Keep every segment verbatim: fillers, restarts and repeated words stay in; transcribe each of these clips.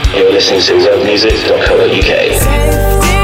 You're listening to rogue music dot co dot uk.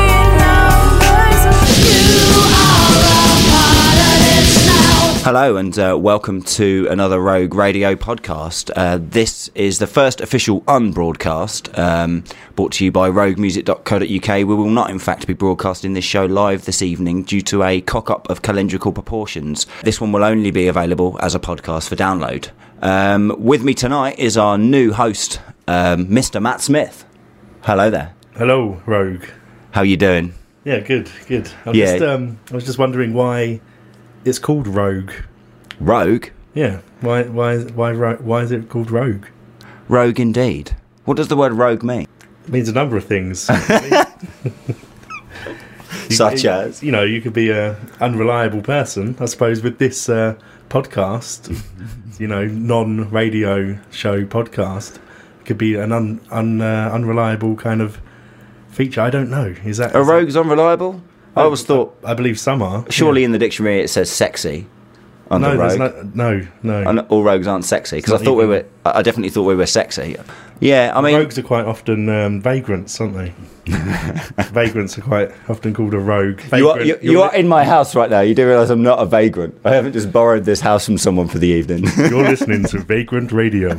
Hello and uh, welcome to another Rogue Radio podcast. Uh, this is the first official unbroadcast um, brought to you by rogue music dot co dot uk. We will not in fact be broadcasting this show live this evening due to a cock-up of calendrical proportions. This one will only be available as a podcast for download. Um, with me tonight is our new host, um, Mister Matt Smith. Hello there. Hello, Rogue. How you doing? Yeah, good, good. I was, Yeah. just, um, I was just wondering why it's called Rogue. Rogue? Yeah, why, why, why, ro- why is it called Rogue? Rogue indeed. What does the word rogue mean? It means a number of things. You- Such as? You know, you could be a unreliable person. I suppose with this uh, podcast, you know, non-radio show podcast, it could be an un, un, uh, unreliable kind of feature. I don't know. Is that A is rogue's unreliable? I always thought... I believe some are. Surely yeah. in the dictionary it says sexy under no, there's rogue. no, no, no. And all rogues aren't sexy because I not thought we even- were. I definitely thought we were sexy. Yeah, I mean, Rogues are quite often um, vagrants, aren't they? Vagrants are quite often called a rogue. you are, Vagrant- you, you are in my house right now. You do realise I'm not a vagrant. I haven't just borrowed this house from someone for the evening. You're listening to Vagrant Radio.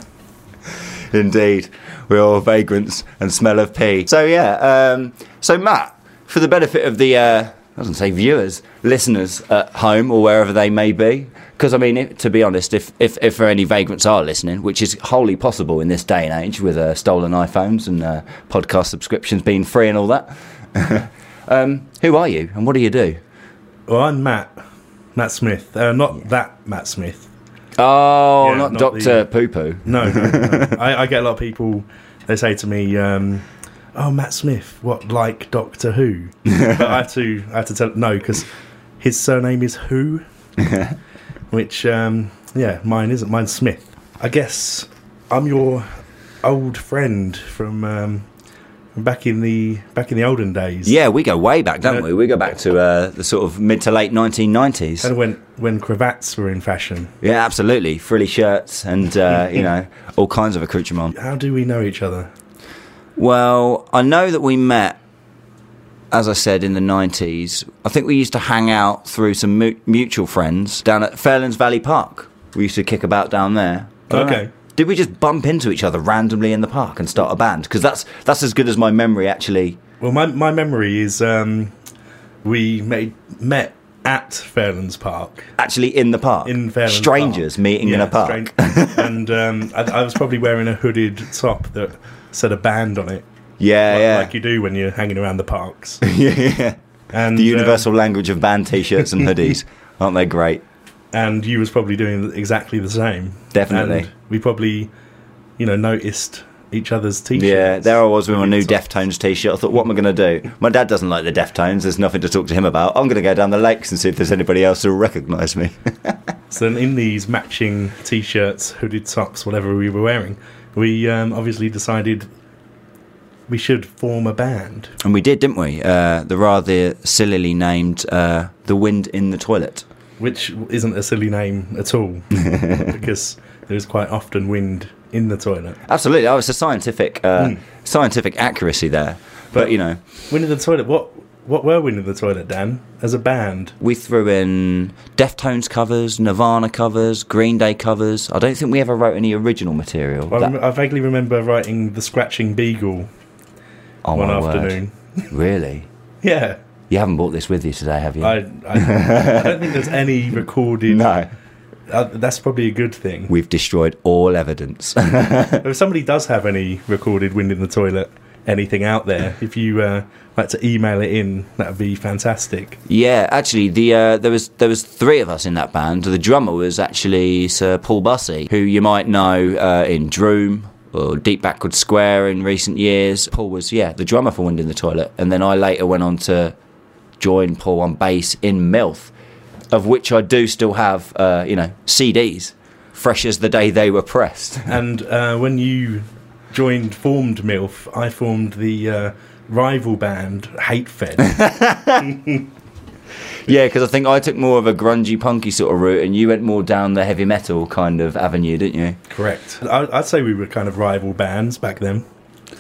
Indeed, we're all vagrants and smell of pee. So yeah, um, so Matt, for the benefit of the, uh, I wasn't say viewers, listeners at home or wherever they may be, because I mean, if, to be honest, if, if if any vagrants are listening, which is wholly possible in this day and age with uh, stolen iPhones and uh, podcast subscriptions being free and all that, um, who are you and what do you do? Well, I'm Matt. Matt Smith. Uh, not that Matt Smith. Oh, Yeah, not, not Doctor the- Poo Poo. No, no, no. I, I get a lot of people, they say to me, um, oh, Matt Smith, what, like Doctor Who? But I have to, I have to tell, no, because his surname is Who, which, um, yeah, mine isn't. Mine's Smith. I guess I'm your old friend from um, from back in the back in the olden days. Yeah, we go way back, don't Yeah. we? We go back to uh, the sort of mid to late nineteen nineties. Kind of when when cravats were in fashion. Yeah, absolutely. Frilly shirts and, uh, you know, all kinds of accoutrement. How do we know each other? Well, I know that we met, as I said, in the nineties. I think we used to hang out through some mu- mutual friends down at Fairlands Valley Park. We used to kick about down there. I don't Okay. know. Did we just bump into each other randomly in the park and start a band? Because that's, that's as good as my memory actually... Well, my my memory is um, we made, met at Fairlands Park. Actually in the park. In Fairlands Strangers Park. meeting in Yeah, a park. strange- and um, I, I was probably wearing a hooded top that said a band on it. Yeah, like, yeah. like you do when you're hanging around the parks. yeah. And The um, universal language of band t-shirts and hoodies. Aren't they great? and you was probably doing exactly the same. Definitely. And we probably, you know, noticed each other's t-shirts. Yeah, there I was with my new Hooded Deftones t-shirt. I thought, what am I going to do? My dad doesn't like the Deftones. There's nothing to talk to him about. I'm going to go down the lakes and see if there's anybody else who'll recognise me. So then in these matching t-shirts, hooded tops, whatever we were wearing, we um, obviously decided we should form a band. And we did, didn't we? Uh, the rather sillily named uh, The Wind in the Toilet. Which isn't a silly name at all, because there's quite often wind in the toilet. Absolutely. Oh, it's a scientific, uh, Mm. scientific accuracy there. But, But- you know, Wind in the toilet, what what were Wind in the Toilet, Dan, as a band? we threw in Deftones covers, Nirvana covers, Green Day covers. I don't think we ever wrote any original material. I, That- rem- I vaguely remember writing The Scratching Beagle oh, one my word. afternoon. Really? Yeah. You haven't brought this with you today, have you? I, I, I don't think there's any recorded... No. Uh, that's probably a good thing. We've destroyed all evidence. If somebody does have any recorded Wind in the Toilet, anything out there, if you uh, like to email it in, that would be fantastic. Yeah, actually, the uh, there was there was three of us in that band. The drummer was actually Sir Paul Bussey, who you might know uh, in Droom or Deep Backward Square in recent years. Paul was, yeah, the drummer for Wind in the Toilet. And then I later went on to join Paul on bass in MILF, of which I do still have, uh, you know, C Ds, fresh as the day they were pressed. And uh, when you joined, formed MILF, I formed the uh, rival band, Hate Fed. Yeah, because I think I took more of a grungy, punky sort of route, and you went more down the heavy metal kind of avenue, didn't you? Correct. I, I'd say we were kind of rival bands back then.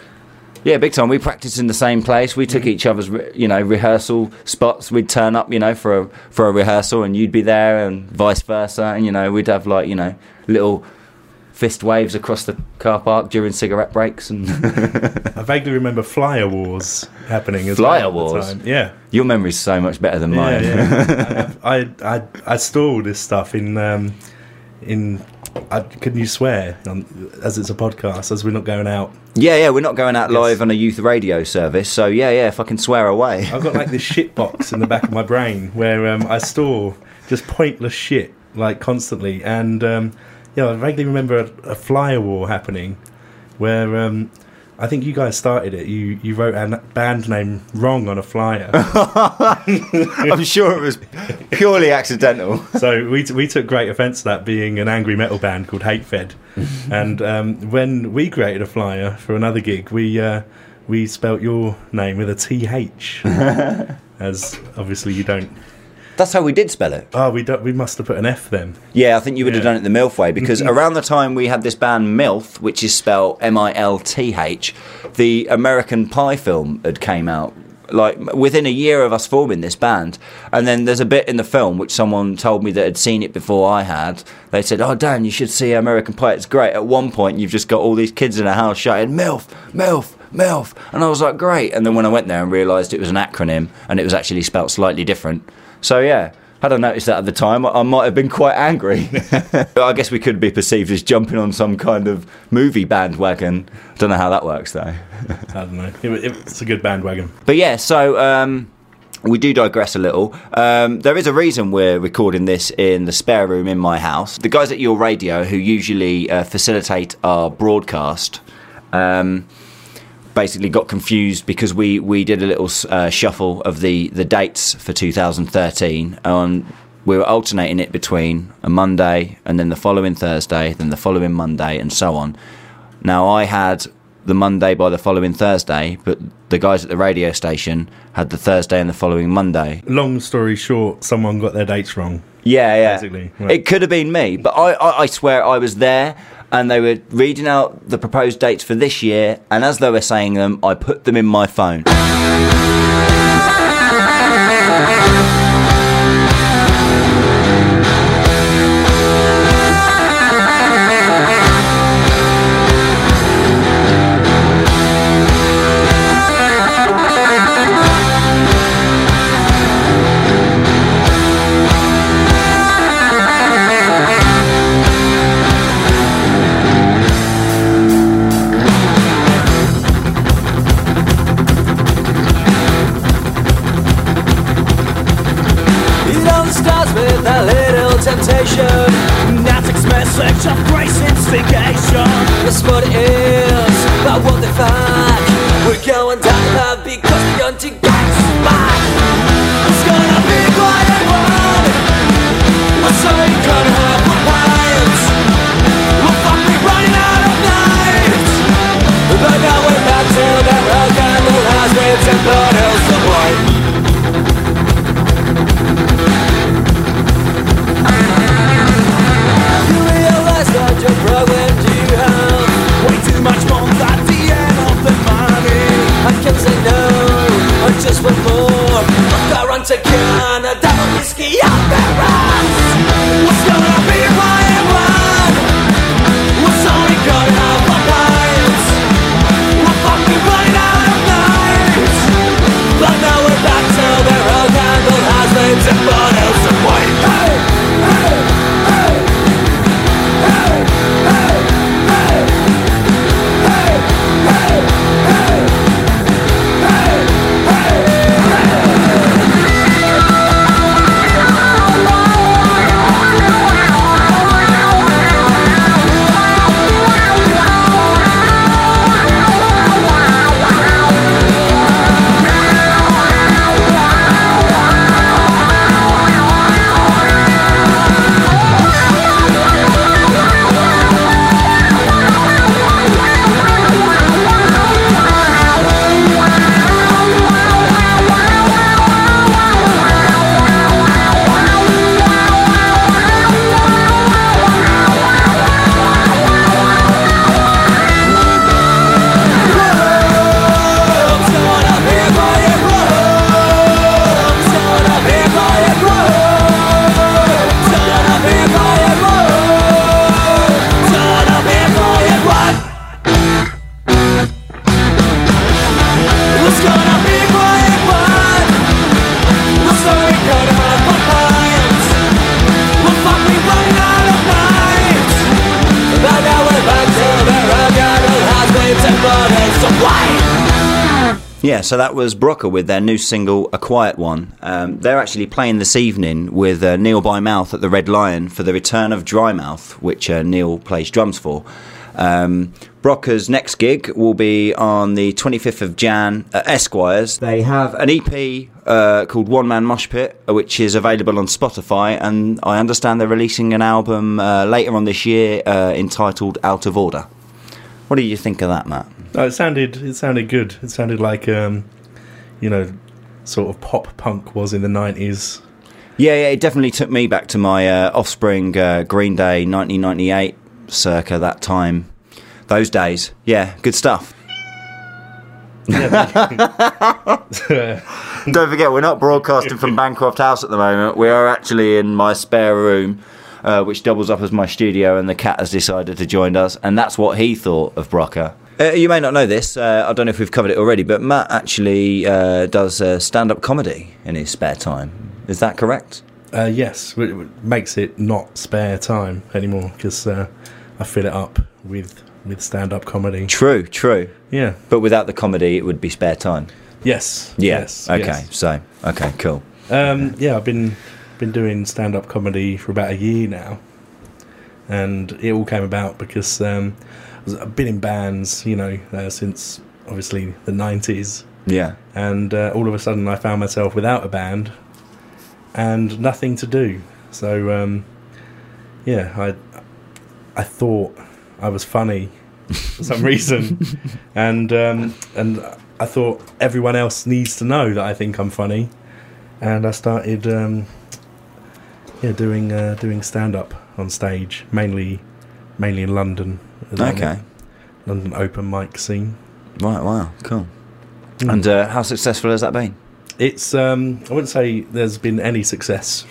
Yeah, big time. We practiced in the same place. We took each other's, re- you know, rehearsal spots. We'd turn up, you know, for a for a rehearsal, and you'd be there, and vice versa. And you know, we'd have like, you know, little fist waves across the car park during cigarette breaks. And I vaguely remember flyer wars happening as Flyer well. at the wars? time. Yeah. Your memory's so much better than mine. Yeah, yeah. I, I I store all this stuff in um, in. I, can you swear on, as it's a podcast, as we're not going out? yeah, yeah. We're not going out Yes. live on a youth radio service, so yeah, yeah. If I can swear away. I've got like this shit box in the back of my brain where um, I store just pointless shit like constantly, and um, yeah, I vaguely remember a, a flyer war happening where um, I think you guys started it. You you wrote a band name wrong on a flyer. I'm sure it was purely accidental. So we t- we took great offence to that, being an angry metal band called Hatefed. And um, when we created a flyer for another gig, we uh, we spelt your name with a T H, as obviously you don't. That's how we did spell it. Oh, we don't. We must have put an F then. Yeah, I think you would have Yeah. done it the MILF way, because around the time we had this band MILF, which is spelled M I L T H, the American Pie film had came out, like within a year of us forming this band. And then there's a bit in the film which someone told me that had seen it before I had. They said, "Oh, Dan, you should see American Pie. It's great." At one point, you've just got all these kids in a house shouting, "MILF, MILF, MILF." And I was like, great. And then when I went there and realised it was an acronym and it was actually spelt slightly different. So yeah, had I noticed that at the time, I might have been quite angry. I guess we could be perceived as jumping on some kind of movie bandwagon. Don't know how that works though. I don't know. It, it's a good bandwagon. But yeah, so um, we do digress a little. Um, there is a reason we're recording this in the spare room in my house. The guys at Your Radio, who usually uh, facilitate our broadcast, um, basically got confused because we, we did a little uh, shuffle of the, the dates for two thousand thirteen. And we were alternating it between a Monday and then the following Thursday, then the following Monday, and so on. Now, I had the Monday by the following Thursday, but the guys at the radio station had the Thursday and the following Monday. Long story short, someone got their dates wrong. Yeah, yeah. Basically, right. It could have been me, but I, I, I swear I was there, and they were reading out the proposed dates for this year, and as they were saying them, I put them in my phone. Natic's message of grace instigation. That's what it is, but what the fuck? We're going down the path because the hunting gets back. It's gonna be a quiet one. We're sorry, gonna have one pints. We'll fuck me running out of nights. But now we're back to the hell candle has waves and blood hills of white. Your program, do you have way too much more at the end of the money? I can say no, I just want more. I've got run to Canada, whiskey out their ass. What's gonna be a quiet one? What's only gonna have my pints? We're fucking running out of nights. But now we're back to the road candle has flames and bottles of white. Hey, hey, hey. Hey! just a white. Yeah, so that was Brocker with their new single, A Quiet One. Um, they're actually playing this evening with uh, Neil by Mouth at the Red Lion for the return of Dry Mouth, which uh, Neil plays drums for. Um, Brocker's next gig will be on the twenty-fifth of January at Esquires. They have an E P uh, called One Man Mosh Pit, which is available on Spotify, and I understand they're releasing an album uh, later on this year uh, entitled Out of Order. What do you think of that, Matt? Oh, it sounded it sounded good. It sounded like um, you know, sort of pop punk was in the nineties. Yeah, yeah, it definitely took me back to my uh, Offspring, uh, Green Day, nineteen ninety-eight, circa that time, those days. Yeah, good stuff. Yeah, Don't forget, we're not broadcasting from Bancroft House at the moment. We are actually in my spare room, uh, which doubles up as my studio, and the cat has decided to join us, and that's what he thought of Brocker. Uh, you may not know this, uh, I don't know if we've covered it already, but Matt actually uh, does uh, stand-up comedy in his spare time. Is that correct? uh, yes, it makes it not spare time anymore because uh, I fill it up with with stand-up comedy. True, true. Yeah. But without the comedy, it would be spare time. Yes. Yeah. Yes. Okay. yes. So. Okay. Cool. Um, yeah, I've been been doing stand-up comedy for about a year now, and it all came about because um, I've been in bands, you know, uh, since obviously the nineties, Yeah. and uh, all of a sudden I found myself without a band and nothing to do. So um, yeah, I I thought I was funny for some reason, and um, and I thought everyone else needs to know that I think I'm funny, and I started um, yeah doing uh, doing stand up on stage, mainly mainly in London. Okay. London open mic scene. Right. Wow. Cool. Mm. And uh, how successful has that been? It's um, I wouldn't say there's been any success.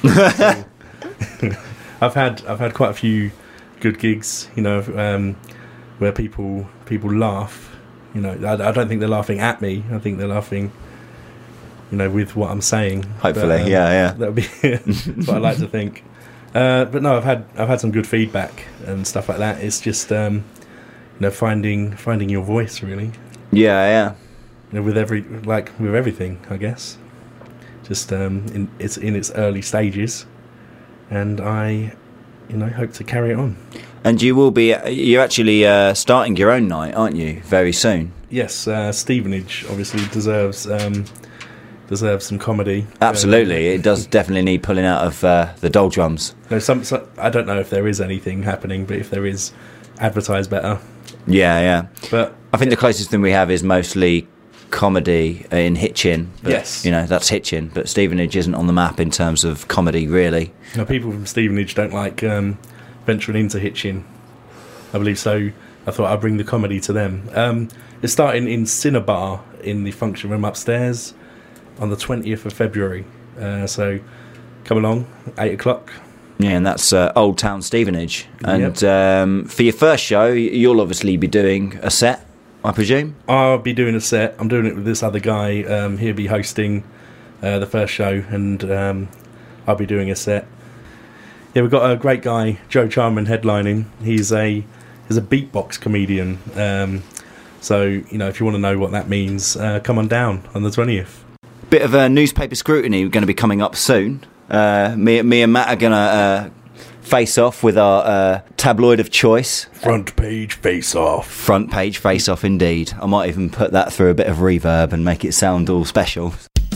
I've had I've had quite a few good gigs, you know, um, where people people laugh. You know, I, I don't think they're laughing at me. I think they're laughing, you know, with what I'm saying. Hopefully, But, um, yeah, yeah. That would be that's what I like to think. Uh, but no, I've had I've had some good feedback and stuff like that. It's just um, you know finding finding your voice really. Yeah, yeah. You know, with every like with everything, I guess. Just um, in, it's in its early stages, and I, you know, hope to carry it on. And you will be. You're actually uh, starting your own night, aren't you? Very soon. Yes, uh, Stevenage obviously deserves um, deserves some comedy. Absolutely, Um, it does definitely need pulling out of uh, the doldrums. no, some, some I don't know if there is anything happening, but if there is, advertise better. Yeah, yeah. But I think the closest thing we have is mostly comedy in Hitchin. But, Yes. you know, that's Hitchin, but Stevenage isn't on the map in terms of comedy, really. you know, people from Stevenage don't like um, venturing into Hitchin, I believe. So I thought I'd bring the comedy to them. Um, it's starting in Cinnabar in the function room upstairs on the twentieth of February. Uh, so come along, eight o'clock. Yeah, and that's uh, Old Town Stevenage. And Yep. um, for your first show, you'll obviously be doing a set, I presume? I'll be doing a set. I'm doing it with this other guy. Um, he'll be hosting uh, the first show, and um, I'll be doing a set. Yeah, we've got a great guy, Joe Charman, headlining. He's a he's a beatbox comedian. Um, so you know, if you want to know what that means, uh, come on down on the twentieth. Bit of a newspaper scrutiny going to be coming up soon. Uh, me, me and Matt are going to uh, face off with our uh, tabloid of choice. Front page face off. Front page face off, indeed. I might even put that through a bit of reverb and make it sound all special.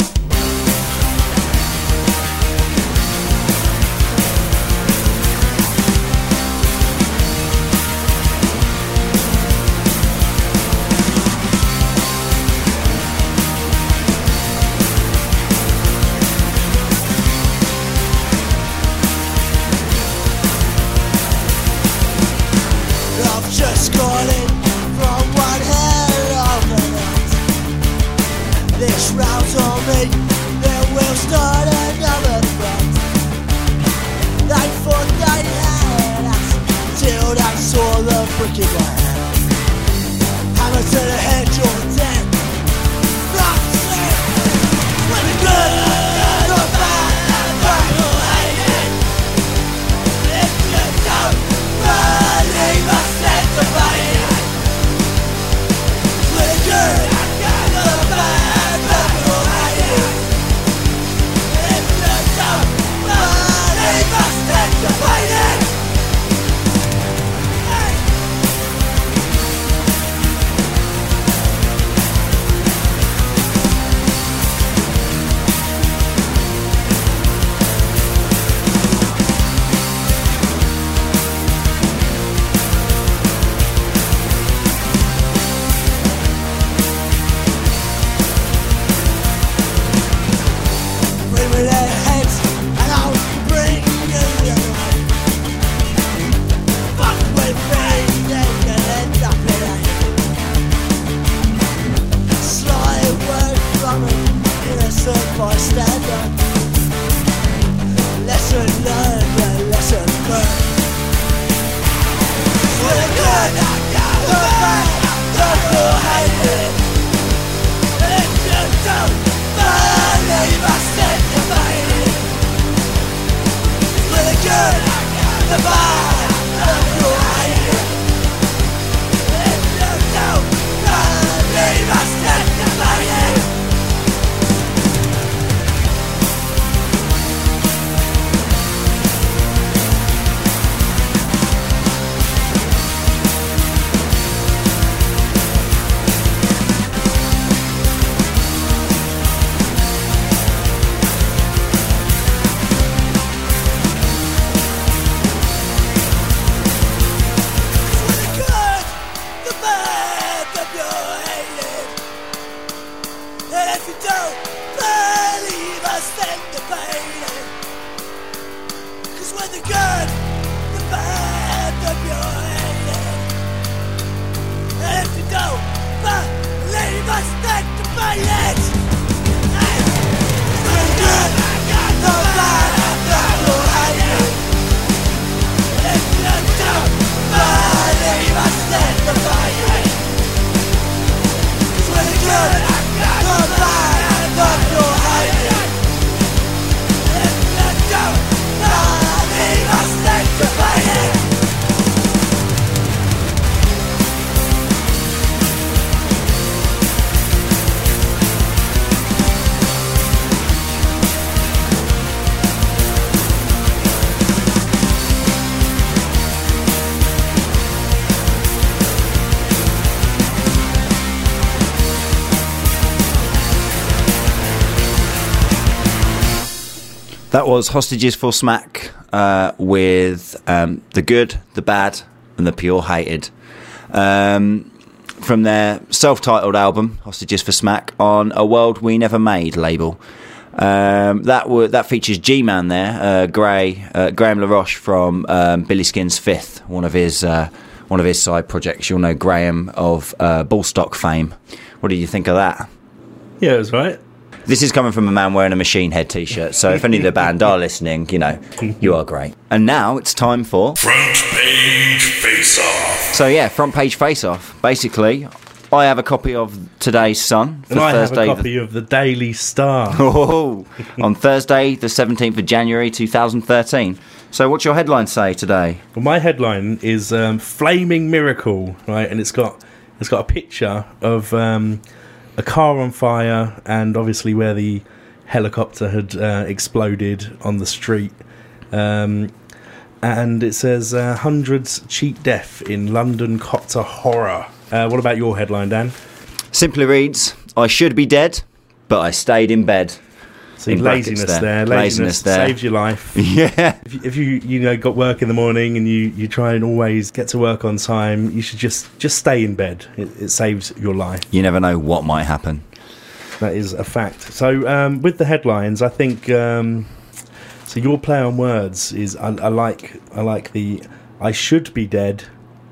I've just got in from one hell of a night. This round's on me, then we'll start another fight. They thought they had us till they saw the brick in my hand. Hammer to the head, you're dead. That's it. When the good, the bad, and the hated. If you don't believe us, then the bad. When the must end the pain. Cause we're the good, the bad, the pure. And if you don't believe us, then to believe it. We're the good, the bad, the pure. If you don't believe us, then to believe it. We're the good, the bad, the pure. If you don't believe us, then to believe it. That was Hostages for Smack uh, with um, The Good, The Bad and The Pure Hated. Um, from their self-titled album, Hostages for Smack, on A World We Never Made label. Um, that w- that features G-Man there, uh, Gray, uh, Graham LaRoche from um, Billy Skin's Fifth, one of his uh, one of his side projects. You'll know Graham of uh, Ballstock fame. What did you think of that? Yeah, it was right. This is coming from a man wearing a Machine Head t-shirt, so if any of the band are listening, you know, you are great. And now it's time for... Front Page Face-Off. So yeah, Front Page Face-Off. Basically, I have a copy of today's Sun. And I Thursday have a copy the... of the Daily Star. Oh, on Thursday, the seventeenth of January, two thousand thirteen. So what's your headline say today? Well, my headline is um, Flaming Miracle, right? And it's got it's got a picture of... Um, a car on fire, and obviously where the helicopter had uh, exploded on the street. Um, and it says, uh, hundreds cheat death in London copter horror. Uh, what about your headline, Dan? Simply reads, I should be dead, but I stayed in bed. See, In brackets laziness there. there. Laziness, Laziness there. saves your life. Yeah. If you, if you you know got work in the morning and you, you try and always get to work on time, you should just just stay in bed. It, it saves your life. You never know what might happen. That is a fact. So um, with the headlines, I think um, so. Your play on words is I, I like I like the I should be dead,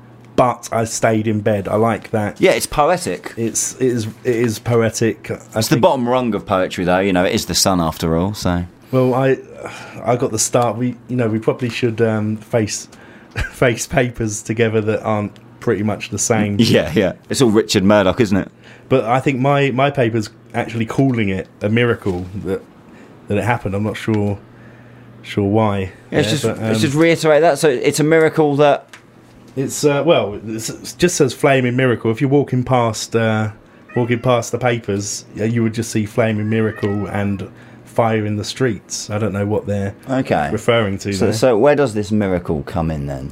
but I stayed in bed. I like that. Yeah, it's poetic. It's it is it is poetic. I It's the think- bottom rung of poetry, though. You know, it is the sun after all. So Well, I I got the start. We you know we probably should um, face face papers together that aren't pretty much the same. yeah, yeah, it's all Richard Murdoch, isn't it? But I think my, my paper's actually calling it a miracle that that it happened. I'm not sure sure why. Yeah, let's, Yeah, just, but, um, let's just reiterate that. So it's a miracle that It's uh, well, it's, it just says flaming miracle. If you're walking past uh, walking past the papers, yeah, you would just see flaming miracle and fire in the streets. I don't know what they're okay. referring to So, there. so where does this miracle come in then?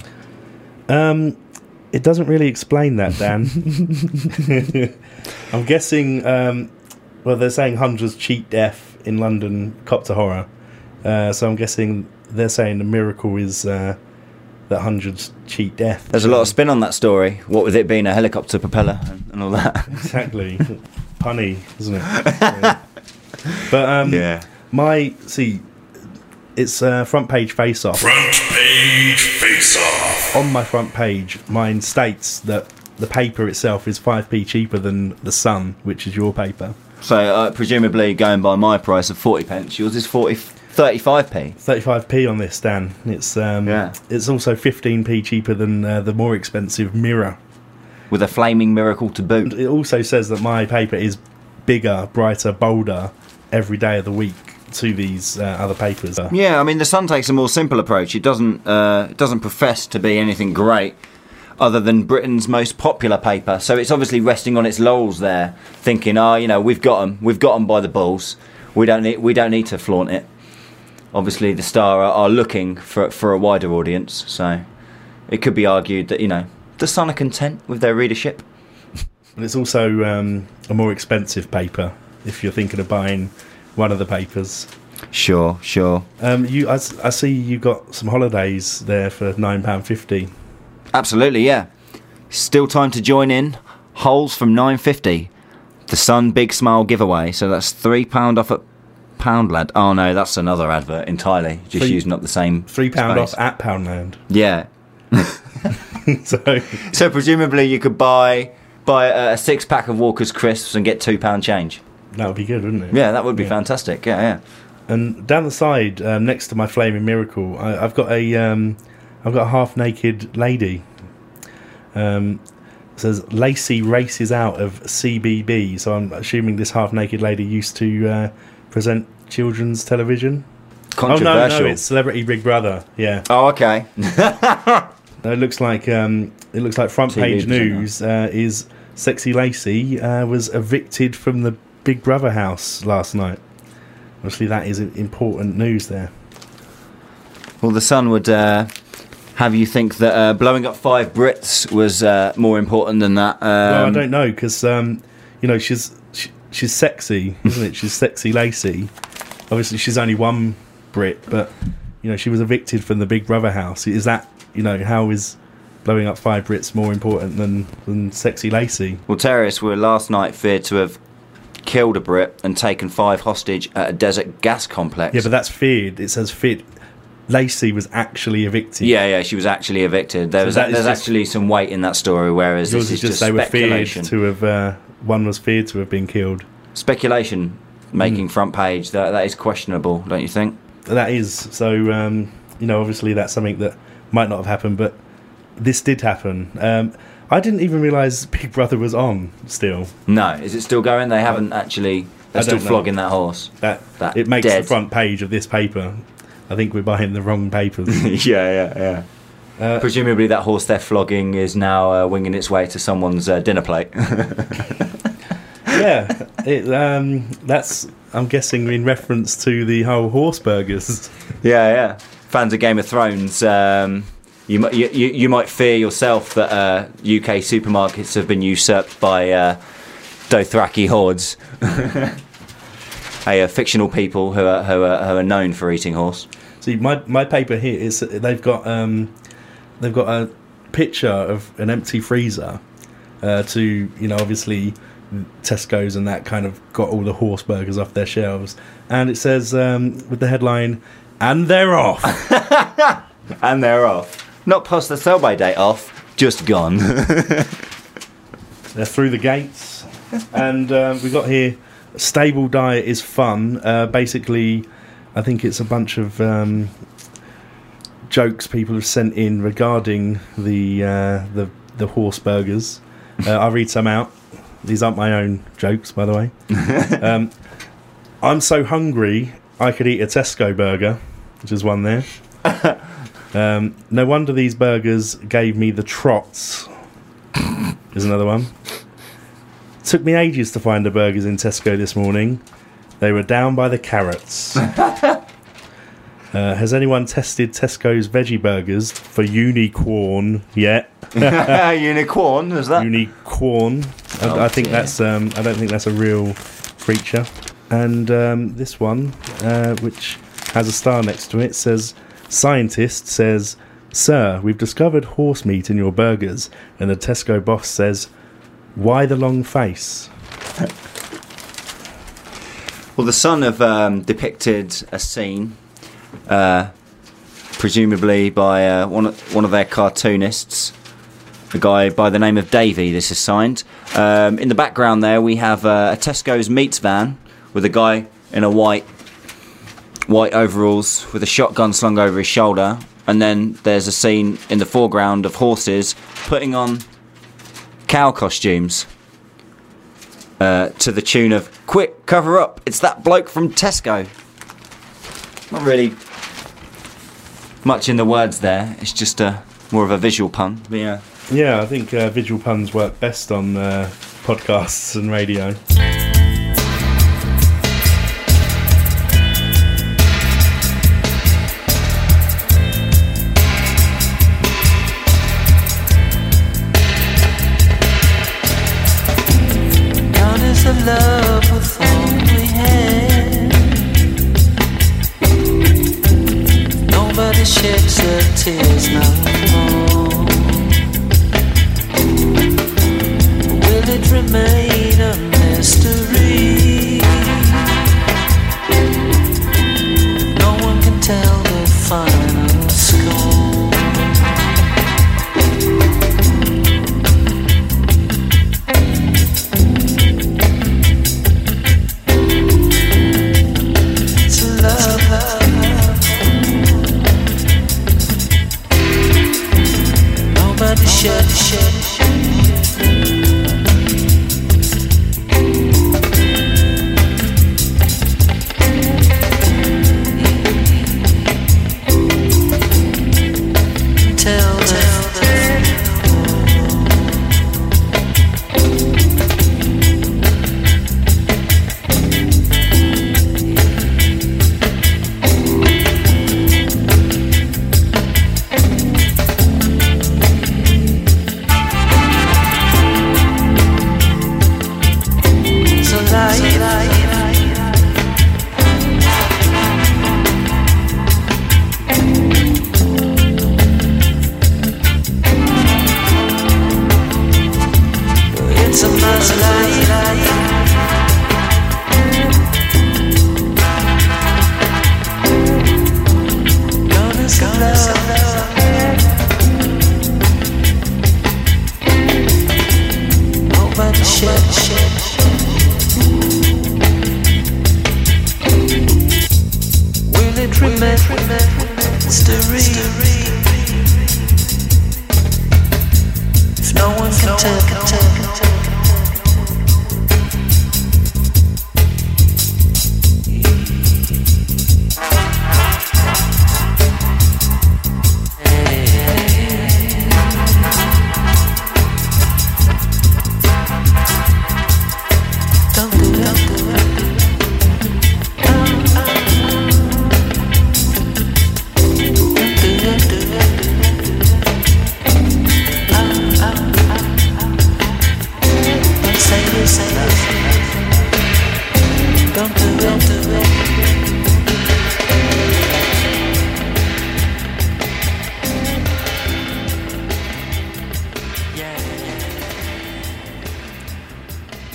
Um, it doesn't really explain that, Dan. I'm guessing. Um, well, they're saying hundreds cheat death in London copter horror. Uh, so I'm guessing they're saying the miracle is uh, that hundreds cheat death. There's a lot of spin on that story. What with it being a helicopter propeller and, and all that. Exactly. Punny, isn't it? Yeah. But um, Yeah. my see, it's uh, front page face off. Front Page Face-Off. On my front page, mine states that the paper itself is five p cheaper than the Sun, which is your paper. So uh, presumably going by my price of forty pence, yours is forty, thirty-five p. thirty-five p on this, Dan. It's um, Yeah. it's also fifteen p cheaper than uh, the more expensive Mirror. With a flaming miracle to boot. It also says that my paper is bigger, brighter, bolder every day of the week to these uh, other papers. Yeah, I mean the Sun takes a more simple approach. It doesn't uh, it doesn't profess to be anything great other than Britain's most popular paper. So it's obviously resting on its laurels there, thinking, oh, you know, we've got them, we've got them by the balls. We don't need we don't need to flaunt it. Obviously, the Star are, are looking for for a wider audience, so it could be argued that you know the Sun are content with their readership. And it's also um, a more expensive paper if you're thinking of buying one of the papers. Sure, sure. Um, you, I, s- I see you got some holidays there for nine pound fifty. Absolutely, yeah. Still time to join in. Holes from nine fifty. The Sun Big Smile giveaway. So that's three pound off at Poundland. Oh no, that's another advert entirely. Just Three- using up the same Three pound space. off at Poundland. Yeah. So So presumably you could buy buy a, a six pack of Walker's crisps and get two pound change. that would be good, wouldn't it? Yeah, that would be Yeah. fantastic. Yeah, yeah. And down the side, um, next to my Flaming Miracle, I, I've got a um, I've got a half naked lady. Um, it says Lacey races out of C B B. So I'm assuming this half naked lady used to uh, present children's television. Controversial. Oh no, no, it's Celebrity Big Brother. Yeah, Oh, okay. no, it looks like um, it looks like front T V page presenter. news uh, is Sexy Lacey uh, was evicted from the Big Brother house last night. Obviously, that is important news there. Well, the Sun would uh, have you think that uh, blowing up five Brits was uh, more important than that. Um, Well, I don't know because um, you know she's she, she's sexy, isn't it? She's Sexy Lacey. Obviously, she's only one Brit, but you know she was evicted from the Big Brother house. Is that you know how is blowing up five Brits more important than than Sexy Lacey? Well, terrorists were last night feared to have killed a Brit and taken five hostage at a desert gas complex. Yeah, but that's feared. It says feared. Lacey was actually evicted. Yeah, yeah, she was actually evicted. There So was that is there's just- actually some weight in that story, whereas Yours this is is just just they were feared speculation. to have. Uh, one was feared to have been killed. Speculation making Hmm. front page. That that is questionable, don't you think? That is so. Um, you know, obviously that's something that might not have happened, but this did happen. Um, I didn't even realise Big Brother was on still. No, is it still going? They haven't actually. They're I still don't know. flogging that horse. That, That it makes dead. the front page of this paper. I think we're buying the wrong papers. yeah, yeah, yeah. Uh, Presumably, that horse they're flogging is now uh, winging its way to someone's uh, dinner plate. yeah, it, um, that's. I'm guessing in reference to the whole horse burgers. Yeah, yeah. Fans of Game of Thrones, um, you, mi- you you you might fear yourself that uh, U K supermarkets have been usurped by uh, Dothraki hordes, a uh, fictional people who are, who are who are known for eating horse. See, my my paper here is they've got um, they've got a picture of an empty freezer uh, to you know obviously Tesco's and that kind of got all the horse burgers off their shelves, and it says um, with the headline, "And they're off." And they're off. Not past the sell-by date off, just gone. They're through the gates, and um, we got here. Stable diet is fun. Uh, basically, I think it's a bunch of um, jokes people have sent in regarding the uh, the the horse burgers. Uh, I'll read some out. These aren't my own jokes, by the way. um, I'm so hungry I could eat a Tesco burger, which is one there. Um, no wonder these burgers gave me the trots. Is another one. Took me ages to find the burgers in Tesco this morning. They were down by the carrots. uh, has anyone tested Tesco's veggie burgers for unicorn yet? Unicorn, is that? Unicorn. I, Oh, I think dear. that's. Um, I don't think that's a real creature. And um, this one, uh, which has a star next to it, says, "Scientist says, Sir, we've discovered horse meat in your burgers." And the Tesco boss says, "Why the long face?" Well, the Sun have um, depicted a scene, uh, presumably by uh, one of, one of their cartoonists, a guy by the name of Davey. This is signed. Um, in the background there, we have uh, a Tesco's meats van with a guy in a white white overalls with a shotgun slung over his shoulder, and then there's a scene in the foreground of horses putting on cow costumes. Uh, to the tune of "Quick, cover up! It's that bloke from Tesco." Not really much in the words there. It's just a more of a visual pun. But yeah. Yeah, I think uh, visual puns work best on uh, podcasts and radio. Gone is the love we thought we had. Nobody sheds their tears no more. Will it remain a mystery?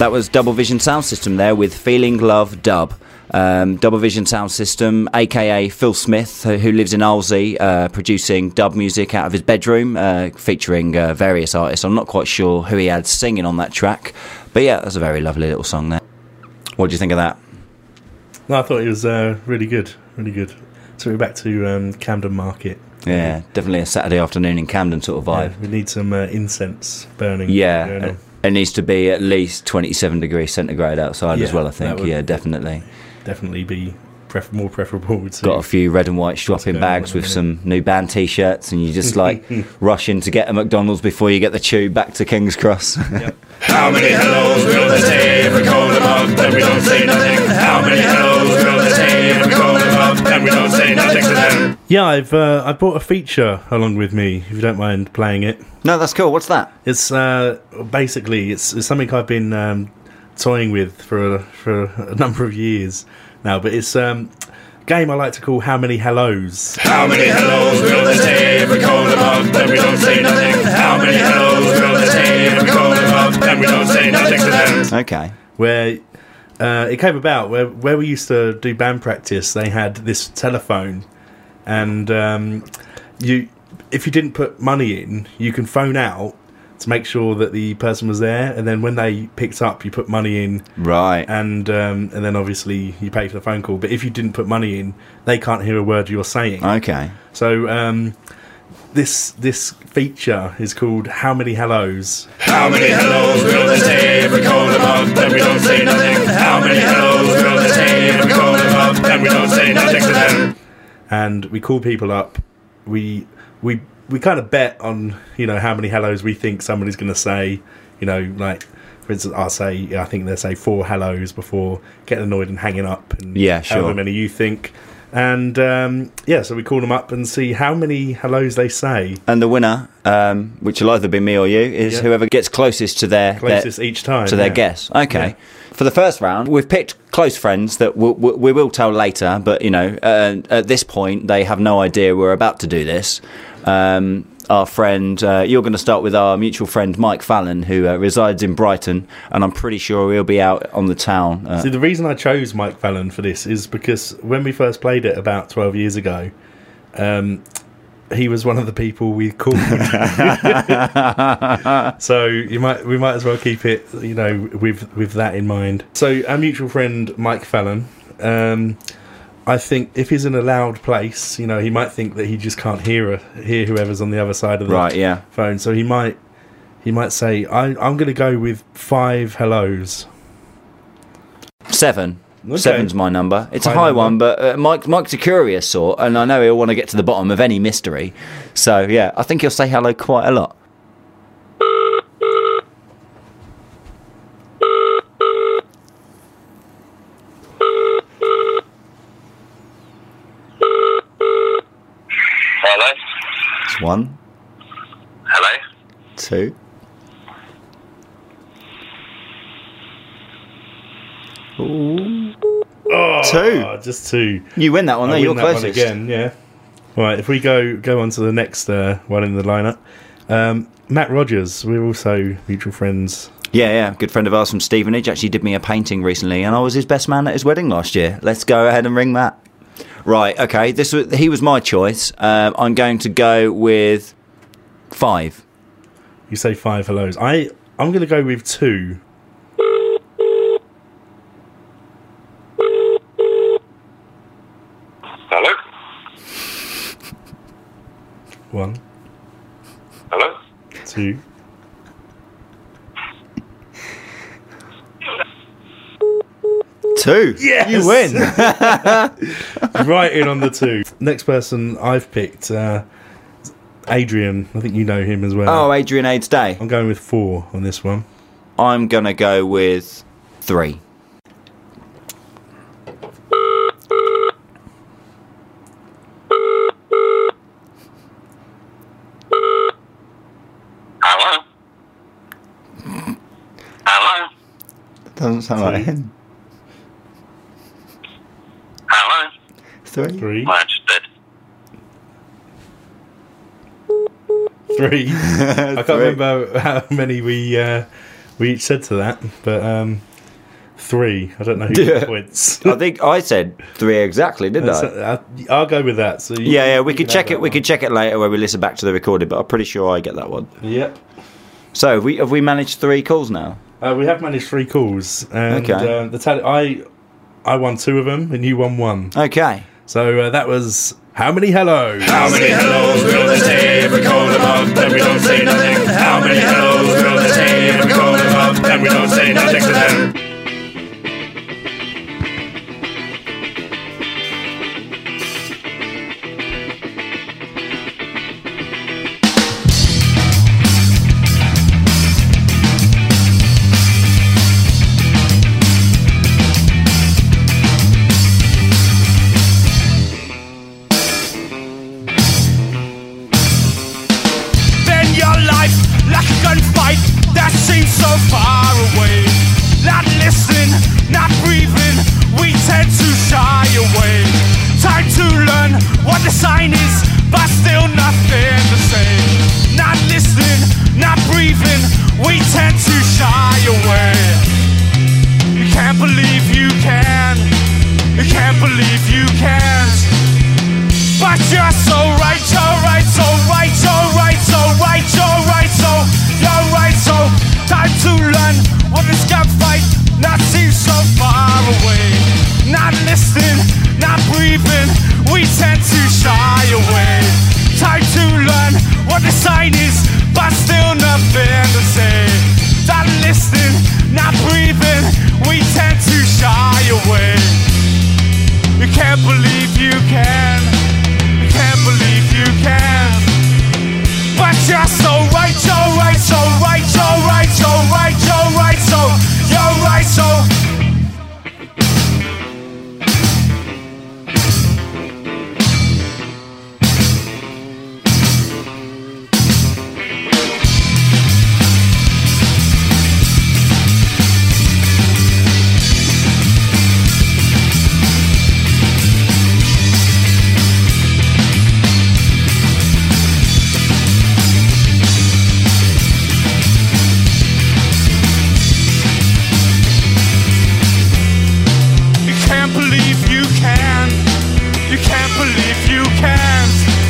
that was Double Vision Sound System there with Feeling Love Dub. Um, Double Vision Sound System, aka Phil Smith, who, who lives in Arlesey, uh, producing dub music out of his bedroom, uh, featuring uh, various artists. I'm not quite sure who he had singing on that track, but yeah, that's a very lovely little song there. What do you think of that? No, I thought it was uh, really good, really good. So we're back to um, Camden Market. Yeah, definitely a Saturday afternoon in Camden sort of vibe. Yeah, we need some uh, incense burning. Yeah, going on. it needs to be at least twenty-seven degrees centigrade outside Yeah, as well, I think. that would Yeah, definitely. Definitely be pref- more preferable to... Got a few red and white shopping going bags on at with the some new band T-shirts, and you just like rush in to get a McDonald's before you get the tube back to King's Cross. Yep. How many hellos will they say if we call them up and we don't say nothing? How many hellos will they say if we call them up and we don't say nothing to them? Yeah, I've uh, I brought a feature along with me, if you don't mind playing it. No, that's cool. What's that? It's uh, basically it's, it's something I've been um, toying with for a, for a number of years now, but it's um, a game I like to call How Many Hellos. How many hellos will they say if we call them up and we don't say nothing? How many hellos will they say if we call them up and we don't say nothing to them? Okay. Where uh, it came about, where where we used to do band practice, they had this telephone, and um, you if you didn't put money in, you can phone out to make sure that the person was there, and then when they picked up, you put money in, Right. and um, and then obviously you pay for the phone call. But if you didn't put money in, they can't hear a word you're saying. Okay. So um, this this feature is called How Many Hellos. How many hellos will they say if we call them up and we don't say nothing? How many hellos will they say if we call them up and we don't say nothing to them? And we call people up. We we we kind of bet on, you know, how many hellos we think somebody's going to say. You know, like for instance, I'll say I think they'll say four hellos before getting annoyed and hanging up. And Yeah, sure. However many you think. And um, yeah, so we call them up and see how many hellos they say. And the winner, um, which will either be me or you, is Yeah. whoever gets closest to their Closest their, each time. to their yeah. guess. Okay. Yeah. For the first round, we've picked close friends that we'll, we we will tell later, but you know, uh, at this point, they have no idea we're about to do this. Um, our friend, uh, you're going to start with our mutual friend Mike Fallon, who uh, resides in Brighton, and I'm pretty sure he'll be out on the town. Uh, See, the reason I chose Mike Fallon for this is because when we first played it about twelve years ago, um, he was one of the people we called. So you might we might as well keep it, you know, with with that in mind. So our mutual friend Mike Fallon, um, I think if he's in a loud place, you know, he might think that he just can't hear a, hear whoever's on the other side of the Right, yeah. phone. So he might he might say, I, "I'm going to go with five hellos." Seven. Okay. Seven's my number. It's High a high number. one, but uh, Mike, Mike's a curious sort, and I know he'll want to get to the bottom of any mystery. So, yeah, I think he'll say hello quite a lot. Hello? It's one, Hello? two. Ooh. Oh, Two. just two. You win that one, though. I You're win that one closest. again, yeah. Right, if we go go on to the next uh, one in the lineup, um, Matt Rogers. We're also mutual friends. Yeah, yeah. Good friend of ours from Stevenage actually did me a painting recently, and I was his best man at his wedding last year. Let's go ahead and ring Matt. Right, okay. This was, he was my choice. Um, I'm going to go with five. You say five hellos. I I'm going to go with two. Hello? One, Hello? two. Two. Yes! You win. Right in on the two. Next person I've picked, uh, Adrian. I think you know him as well. Oh, Adrian Aids Day. I'm going with four on this one. I'm going to go with three. Hello? Hello? Doesn't sound like him. Hello? Three. Three. Well, I just did. Three. I can't Three. remember how many we uh, we each said to that, but um, three. I don't know who Yeah. got points. I think I said three exactly, didn't I? So, I? I'll go with that. So you, Yeah, yeah. We you could can check have it. that We one. could check it later when we listen back to the recording. But I'm pretty sure I get that one. Yep. So have we have we managed three calls now? Uh, we have managed three calls, and Okay. um, the tally, I I won two of them, and you won one. Okay. So uh, that was how many hellos? How many hellos will they say if we call them up and we don't say nothing? How many hellos will they say if we call them up and we don't say nothing to them? Then your life like a gunfight that seems so far away. Not listening, not breathing, we tend to shy away. Time to learn what the sign is, but still nothing to say. Not listening, not breathing, we tend to shy away. You can't believe you can, you can't believe you can't. But you're so right, you're right, so right, you're right, so right, you're right, so you're right, so time to learn what this gunfight not seems so far away. Not listening, not breathing, we tend to shy away. Time to learn what the sign is, but still nothing to say. Not listening, not breathing, we tend to shy away. You can't believe you can. Can't believe you can. But you're so right, you're right, so right, you're right, so right, you're right, so you're right, so. You can't believe you can. You can't believe you can't.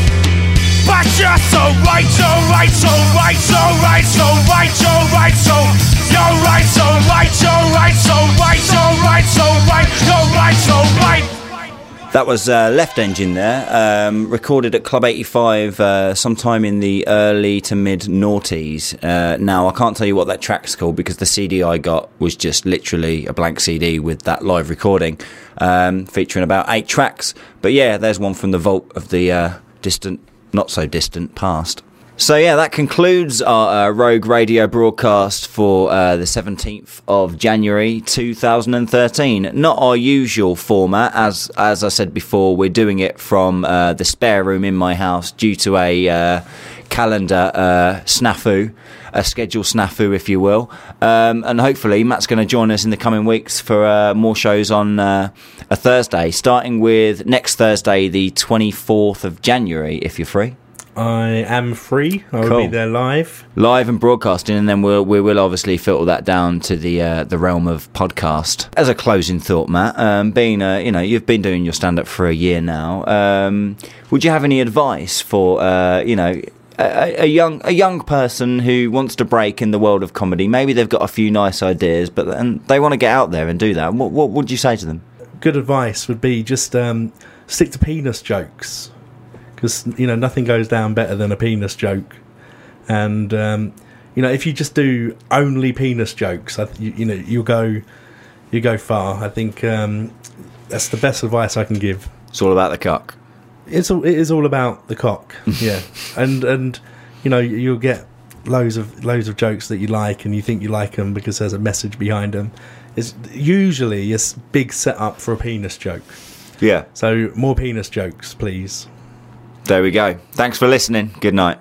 But you're so right, you're right, so right, so right, so right, you're right, so you're right, so right, you're right, so right, you're right, so right, you're right, so right. That was uh, Left Engine there, um, recorded at Club eighty-five uh, sometime in the early to mid noughties. Uh, now, I can't tell you what that track's called because the C D I got was just literally a blank C D with that live recording, um, featuring about eight tracks. But yeah, there's one from the vault of the uh, distant, not so distant past. So yeah, that concludes our uh, Rogue Radio broadcast for uh, the seventeenth of January two thousand thirteen. Not our usual format, as as I said before, we're doing it from uh, the spare room in my house due to a uh, calendar uh, snafu, a schedule snafu, if you will. Um, and hopefully Matt's going to join us in the coming weeks for uh, more shows on uh, a Thursday, starting with next Thursday, the twenty-fourth of January, if you're free. I am free. I will Cool. be there live. Live and broadcasting, and then we'll, we will obviously filter that down to the uh, the realm of podcast. As a closing thought, Matt, um, being a, you know, you've been doing your stand up for a year now. Um, would you have any advice for uh, you know a, a young a young person who wants to break in the world of comedy? Maybe they've got a few nice ideas, but and they want to get out there and do that. What what would you say to them? Good advice would be just um, stick to penis jokes. Because, you know, nothing goes down better than a penis joke. And, um, you know, if you just do only penis jokes, I th- you, you know, you'll go, you go far. I think um, that's the best advice I can give. It's all about the cock. It's all, it is all about the cock, yeah. And, and you know, you'll get loads of loads of jokes that you like and you think you like them because there's a message behind them. It's usually a big setup for a penis joke. Yeah. So more penis jokes, please. There we go. Thanks for listening. Good night.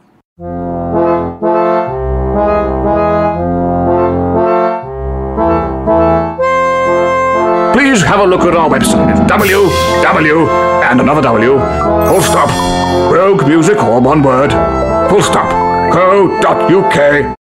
Please have a look at our website. W, W, and another W. Full stop. Rogue music, all one word. Full stop. co dot U K